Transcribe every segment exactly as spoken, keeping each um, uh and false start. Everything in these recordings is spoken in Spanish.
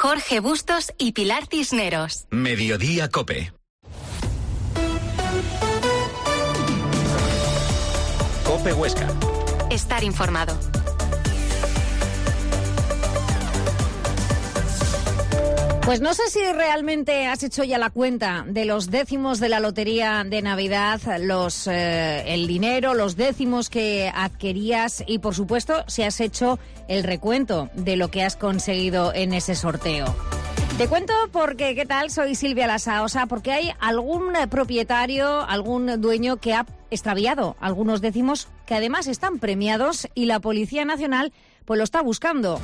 Jorge Bustos y Pilar Cisneros. Mediodía COPE. COPE Huesca. Estar informado. Pues no sé si realmente has hecho ya la cuenta de los décimos de la lotería de Navidad, los eh, el dinero, los décimos que adquirías y, por supuesto, si has hecho el recuento de lo que has conseguido en ese sorteo. Te cuento porque, ¿qué tal? Soy Silvia Lasaosa, porque hay algún propietario, algún dueño que ha extraviado algunos décimos que además están premiados y la Policía Nacional pues lo está buscando.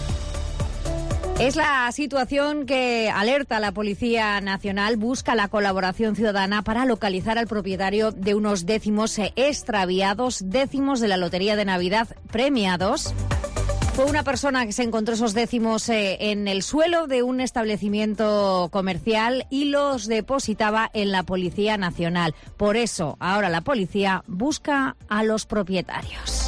Es la situación que alerta a la Policía Nacional, busca la colaboración ciudadana para localizar al propietario de unos décimos extraviados, décimos de la Lotería de Navidad premiados. Fue una persona que se encontró esos décimos en el suelo de un establecimiento comercial y los depositaba en la Policía Nacional. Por eso, ahora la policía busca a los propietarios.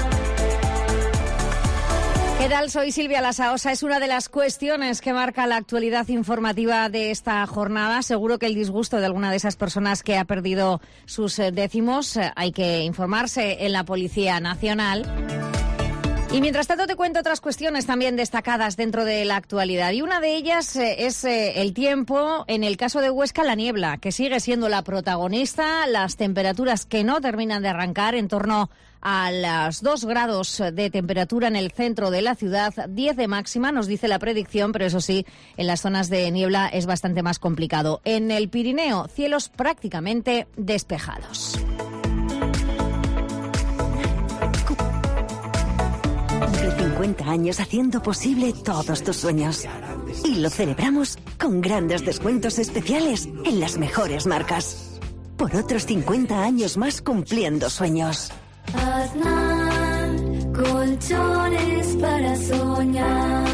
¿Qué tal? Soy Silvia Lasaosa. Es una de las cuestiones que marca la actualidad informativa de esta jornada. Seguro que el disgusto de alguna de esas personas que ha perdido sus décimos, hay que informarse en la Policía Nacional. Y mientras tanto te cuento otras cuestiones también destacadas dentro de la actualidad. Y una de ellas es el tiempo. En el caso de Huesca, la niebla, que sigue siendo la protagonista. Las temperaturas que no terminan de arrancar, en torno a los dos grados de temperatura en el centro de la ciudad, diez de máxima, nos dice la predicción, pero eso sí, en las zonas de niebla es bastante más complicado. En el Pirineo, cielos prácticamente despejados. cincuenta años haciendo posible todos tus sueños. Y lo celebramos con grandes descuentos especiales en las mejores marcas. Por otros cincuenta años más cumpliendo sueños. Aznar, colchones para soñar.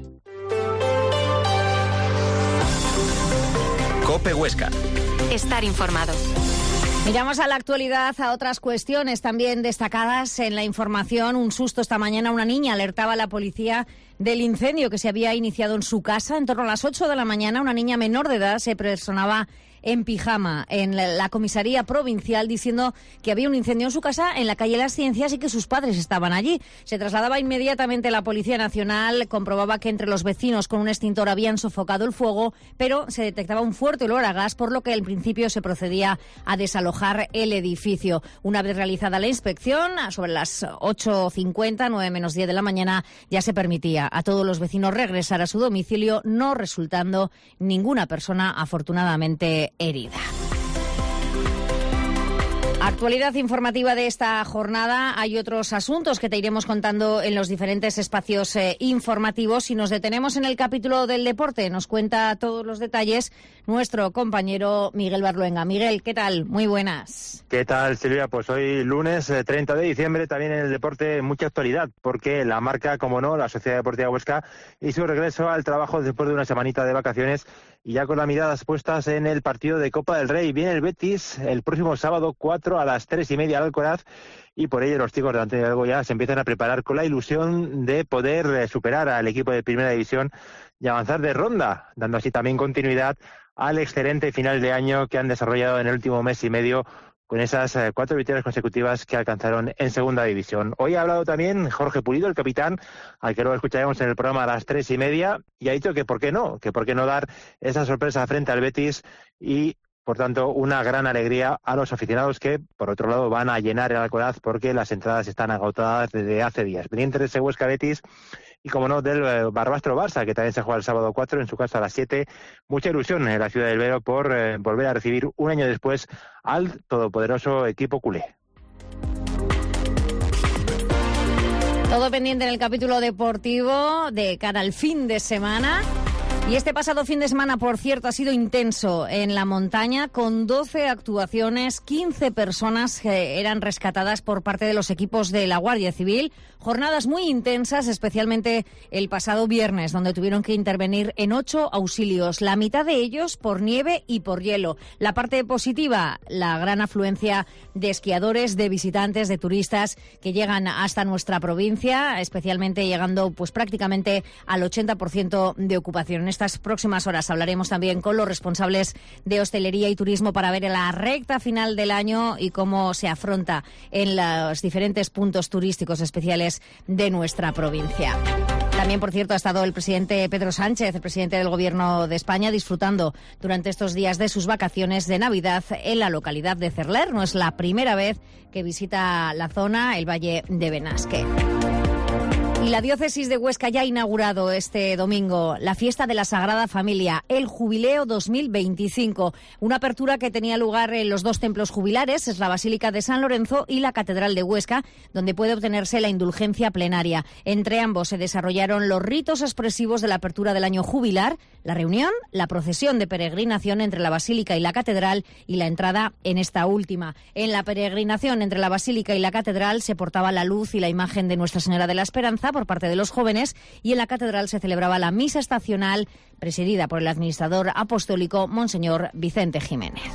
COPE Huesca. Estar informado. Miramos a la actualidad, a otras cuestiones también destacadas en la información. Un susto esta mañana. Una niña alertaba a la policía del incendio que se había iniciado en su casa. En torno a las ocho de la mañana, una niña menor de edad se personaba en pijama en la comisaría provincial diciendo que había un incendio en su casa en la calle Las Ciencias y que sus padres estaban allí. Se trasladaba inmediatamente a la Policía Nacional, comprobaba que entre los vecinos con un extintor habían sofocado el fuego, pero se detectaba un fuerte olor a gas, por lo que al principio se procedía a desalojar el edificio. Una vez realizada la inspección, sobre las ocho cincuenta, nueve menos diez de la mañana, ya se permitía a todos los vecinos regresar a su domicilio, no resultando ninguna persona, afortunadamente, herida. Actualidad informativa de esta jornada. Hay otros asuntos que te iremos contando en los diferentes espacios eh, informativos. Si nos detenemos en el capítulo del deporte, nos cuenta todos los detalles nuestro compañero Miguel Barluenga. Miguel, ¿qué tal? Muy buenas. ¿Qué tal, Silvia? Pues hoy lunes eh, treinta de diciembre, también en el deporte mucha actualidad, porque la marca, como no, la Sociedad Deportiva Huesca, y su regreso al trabajo después de una semanita de vacaciones y ya con las miradas puestas en el partido de Copa del Rey. Viene el Betis el próximo sábado cuatro a las tres y media al Alcoraz, y por ello los chicos de Antonio Hidalgo ya se empiezan a preparar con la ilusión de poder eh, superar al equipo de Primera División y avanzar de ronda, dando así también continuidad al excelente final de año que han desarrollado en el último mes y medio con esas eh, cuatro victorias consecutivas que alcanzaron en Segunda División. Hoy ha hablado también Jorge Pulido, el capitán, al que luego escucharemos en el programa a las tres y media, y ha dicho que por qué no, que por qué no dar esa sorpresa frente al Betis y, por tanto, una gran alegría a los aficionados que, por otro lado, van a llenar el Alcoraz porque las entradas están agotadas desde hace días. Pendientes de ese Huesca Betis y, como no, del eh, Barbastro Barça, que también se juega el sábado cuatro en su casa a las siete. Mucha ilusión en la ciudad del Vero por eh, volver a recibir un año después al todopoderoso equipo culé. Todo pendiente en el capítulo deportivo de cara al fin de semana. Y este pasado fin de semana, por cierto, ha sido intenso en la montaña, con doce actuaciones, quince personas que eran rescatadas por parte de los equipos de la Guardia Civil. Jornadas muy intensas, especialmente el pasado viernes, donde tuvieron que intervenir en ocho auxilios, la mitad de ellos por nieve y por hielo. La parte positiva, la gran afluencia de esquiadores, de visitantes, de turistas que llegan hasta nuestra provincia, especialmente llegando pues prácticamente al ochenta por ciento de ocupación. En estas próximas horas hablaremos también con los responsables de hostelería y turismo para ver la recta final del año y cómo se afronta en los diferentes puntos turísticos especiales de nuestra provincia. También, por cierto, ha estado el presidente Pedro Sánchez, el presidente del Gobierno de España, disfrutando durante estos días de sus vacaciones de Navidad en la localidad de Cerler. No es la primera vez que visita la zona, el Valle de Benasque. Y la diócesis de Huesca ya ha inaugurado este domingo la fiesta de la Sagrada Familia, el Jubileo dos mil veinticinco. Una apertura que tenía lugar en los dos templos jubilares, es la Basílica de San Lorenzo y la Catedral de Huesca, donde puede obtenerse la indulgencia plenaria. Entre ambos se desarrollaron los ritos expresivos de la apertura del año jubilar, la reunión, la procesión de peregrinación entre la Basílica y la Catedral y la entrada en esta última. En la peregrinación entre la Basílica y la Catedral se portaba la luz y la imagen de Nuestra Señora de la Esperanza por parte de los jóvenes, y en la catedral se celebraba la misa estacional presidida por el administrador apostólico Monseñor Vicente Jiménez.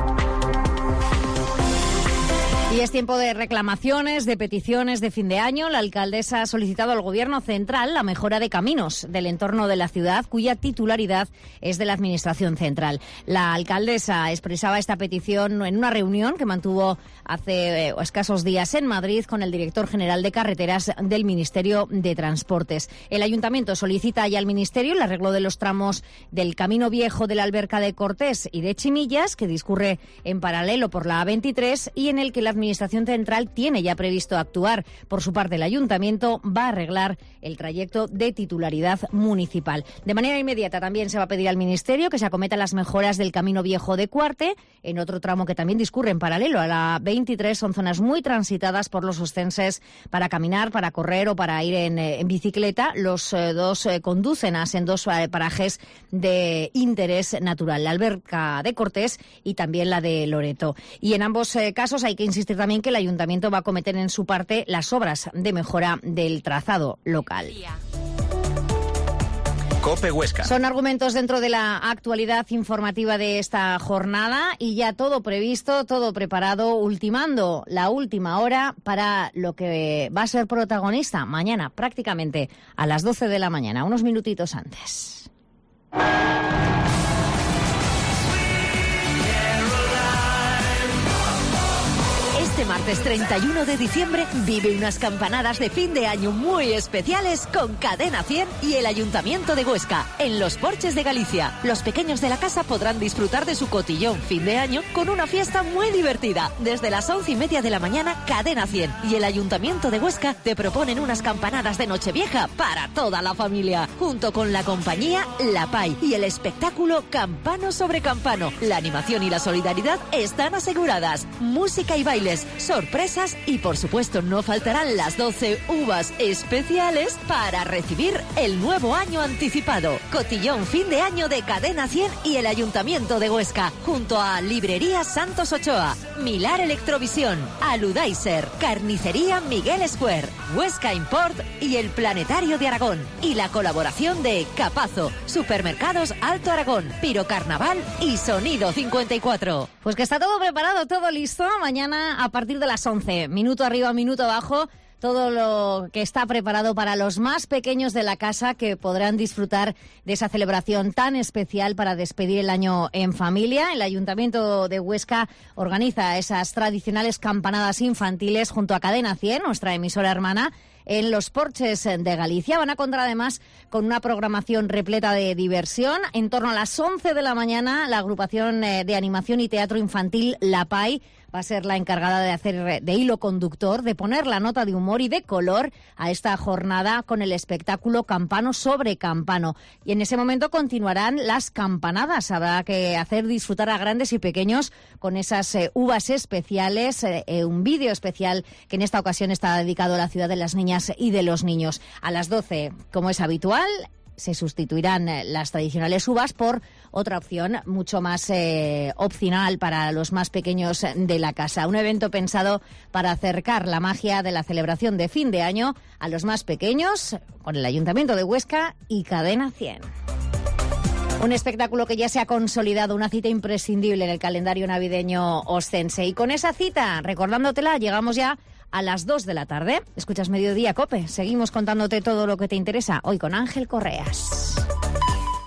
Y es tiempo de reclamaciones, de peticiones de fin de año. La alcaldesa ha solicitado al Gobierno central la mejora de caminos del entorno de la ciudad, cuya titularidad es de la Administración central. La alcaldesa expresaba esta petición en una reunión que mantuvo hace escasos días en Madrid con el director general de carreteras del Ministerio de Transportes. El Ayuntamiento solicita ya al Ministerio el arreglo de los tramos del Camino Viejo de la Alberca de Cortés y de Chimillas, que discurre en paralelo por la A veintitrés y en el que la Administración central tiene ya previsto actuar. Por su parte, el Ayuntamiento va a arreglar el trayecto de titularidad municipal. De manera inmediata también se va a pedir al Ministerio que se acometan las mejoras del Camino Viejo de Cuarte, en otro tramo que también discurre en paralelo a la veintitrés. Son zonas muy transitadas por los ostenses para caminar, para correr o para ir en, en bicicleta. Los eh, dos eh, conducen a sendos eh, parajes de interés natural, la Alberca de Cortés y también la de Loreto. Y en ambos eh, casos hay que insistir también que el Ayuntamiento va a acometer en su parte las obras de mejora del trazado local. COPE Huesca. Son argumentos dentro de la actualidad informativa de esta jornada y ya todo previsto, todo preparado, ultimando la última hora para lo que va a ser protagonista mañana, prácticamente a las doce de la mañana, unos minutitos antes. Este martes treinta y uno de diciembre vive unas campanadas de fin de año muy especiales con Cadena cien y el Ayuntamiento de Huesca en los Porches de Galicia. Los pequeños de la casa podrán disfrutar de su cotillón fin de año con una fiesta muy divertida. Desde las once y media de la mañana, Cadena cien y el Ayuntamiento de Huesca te proponen unas campanadas de Nochevieja para toda la familia, junto con la compañía La Pai y el espectáculo Campano sobre Campano. La animación y la solidaridad están aseguradas. Música y bailes, sorpresas y, por supuesto, no faltarán las doce uvas especiales para recibir el nuevo año anticipado. Cotillón fin de año de Cadena cien y el Ayuntamiento de Huesca, junto a Librería Santos Ochoa, Milar Electrovisión, Aludaiser, Carnicería Miguel Square, Huesca Import y el Planetario de Aragón. Y la colaboración de Capazo, Supermercados Alto Aragón, Piro Carnaval y Sonido cincuenta y cuatro. Pues que está todo preparado, todo listo. Mañana a partir de las once, minuto arriba, minuto abajo, todo lo que está preparado para los más pequeños de la casa, que podrán disfrutar de esa celebración tan especial para despedir el año en familia. El Ayuntamiento de Huesca organiza esas tradicionales campanadas infantiles junto a Cadena cien, nuestra emisora hermana, en los Porches de Galicia. Van a contar además con una programación repleta de diversión. En torno a las once de la mañana, la agrupación de animación y teatro infantil La Pai va a ser la encargada de hacer de hilo conductor, de poner la nota de humor y de color a esta jornada con el espectáculo Campano sobre Campano. Y en ese momento continuarán las campanadas. Habrá que hacer disfrutar a grandes y pequeños con esas eh, uvas especiales, eh, un vídeo especial que en esta ocasión está dedicado a la ciudad de las niñas y de los niños. A las doce, como es habitual, se sustituirán las tradicionales uvas por otra opción mucho más eh, opcional para los más pequeños de la casa. Un evento pensado para acercar la magia de la celebración de fin de año a los más pequeños con el Ayuntamiento de Huesca y Cadena cien. Un espectáculo que ya se ha consolidado, una cita imprescindible en el calendario navideño ostense. Y con esa cita, recordándotela, llegamos ya a las dos de la tarde. Escuchas Mediodía COPE. Seguimos contándote todo lo que te interesa hoy con Ángel Correas.